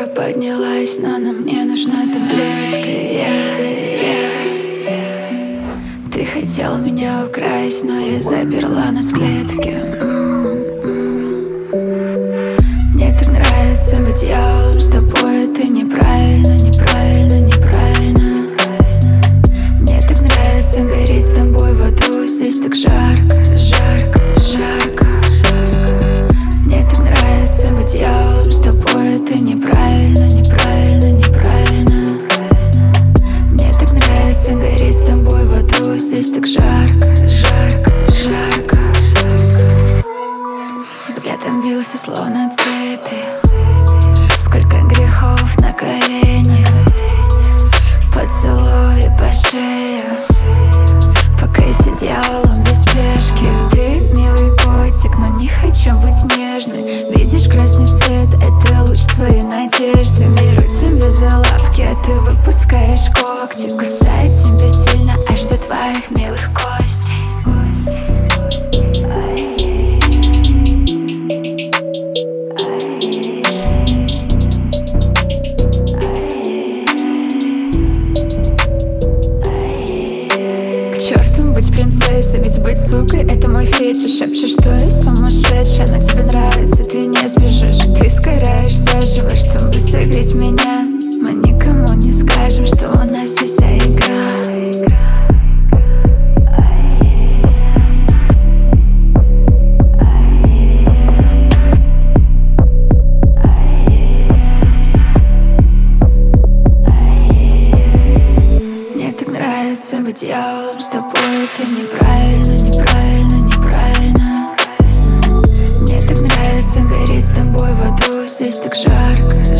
Температура поднялась, но нам не нужна таблетка. Ты хотел меня украсть, но я заперла нас в клетке. Мне так нравится быть дьяволом с тобой. Это неправильно, неправильно, неправильно. Мне так нравится гореть с тобой в аду. Здесь так жарко, жарко, жарко. Мне так нравится быть дьяволом с тобой. Это неправильно, неправильно, неправильно. Мне так нравится гореть с тобой в аду. Здесь так жарко, жарко, жарко. Взглядом бился словно цепи. Сколько грехов на колени. Поцелуи по шее. Пока я с дьяволом без спешки. Ты милый котик, но не хочу быть нежной. Видишь красный свет, это луч твоей надежды. Беру тебя за лапки, а ты выпускаешь когти. Кусаю тебя сильно, аж до твоих милых костей. Быть принцессой, ведь быть сукой — это мой фетиш. Шепчешь, что я сумасшедшая, но тебе нравится, ты не сбежишь. Ты сгораешь заживо, чтобы согреть меня. Мы никому не скажем, что у нас есть вся игра. Мне так нравится быть дьяволом с тобой. Это неправильно, неправильно, неправильно. Мне так нравится гореть с тобой в аду. Здесь так жарко,